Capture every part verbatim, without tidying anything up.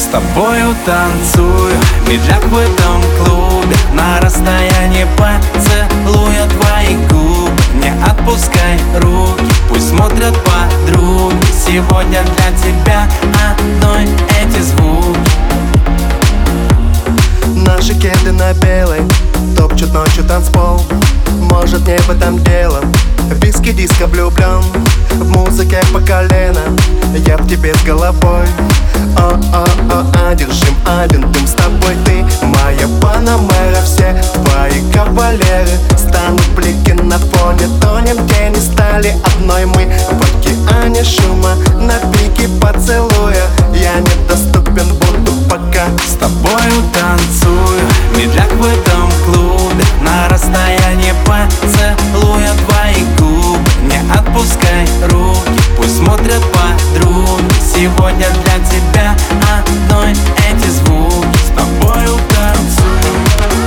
С тобою танцую, медляк в этом клубе. На расстоянии поцелуя твои губы. Не отпускай руки, пусть смотрят подруги. Сегодня для тебя одной эти звуки. Наши кеды на белой топчут ночью танцпол. Может, не в этом дело. Виски, диско, влюблен в музыке по колено. Я в тебе с головой. О-о-о, одержим один дым с тобой. Ты моя Панамера, все твои кавалеры станут блики на фоне. Тонем, где не стали одной мы. В океане шума на пике поцелуя. Я недоступен, буду пока с тобою танцую, медляк в этом клубе. На расстоянии поцелуя твои губы. Не отпускай руки, пусть смотрят подруги. Сегодня для тебя одной эти звуки. С тобою танцую.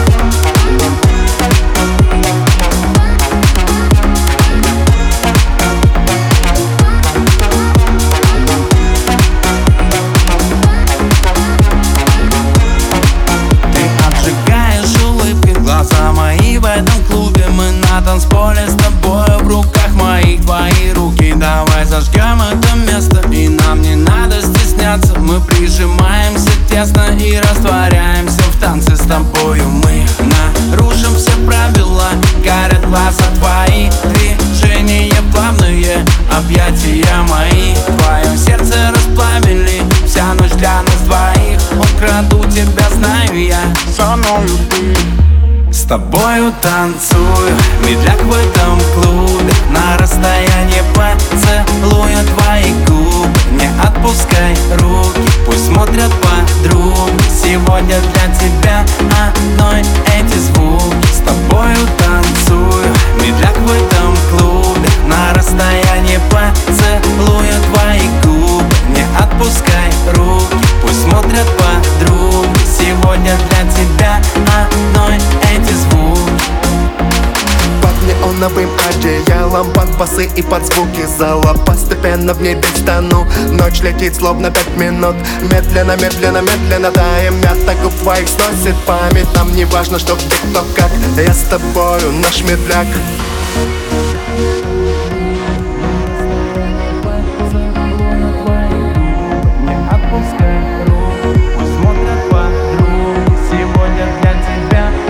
Глаза мои в этом клубе. Мы на танцполе с тобой. В руках моих твои руки. Давай зажгем это место, и нам не надо стесняться. Мы прижимаемся тесно и растворяемся в танце с тобою. Мы нарушим все правила. Горят глаза твои, движения плавные, объятия мои в твоем сердце расплавили. Вся ночь для нас двоих. Украду тебя, знаю я, со мною ты. С тобою танцую, медляк в этом клубе. На расстоянии поцелуя твои губы. Не отпускай руки, пусть смотрят подруги. Сегодня для тебя одной эти звуки. С тобою танцую, медляк в этом клубе. На расстоянии поцелуя твои губы. Не отпускай руки, пусть смотрят подруги. Сегодня для тебя одной эти звуки. Под неоновым одеялом, под басы и под звуки зала. Постепенно в небе стану. Ночь летит словно пять минут. Медленно, медленно, медленно таем. Мята губ твоих сносит память. Нам не важно, что где, кто, как. Я с тобою, наш медляк.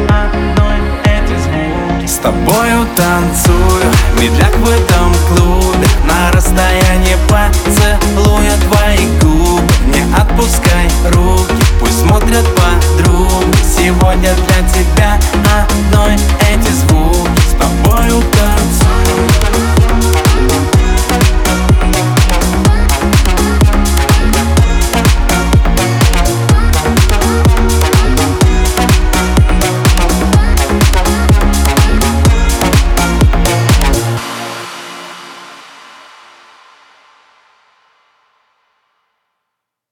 С тобою танцую, медляк в этом клубе.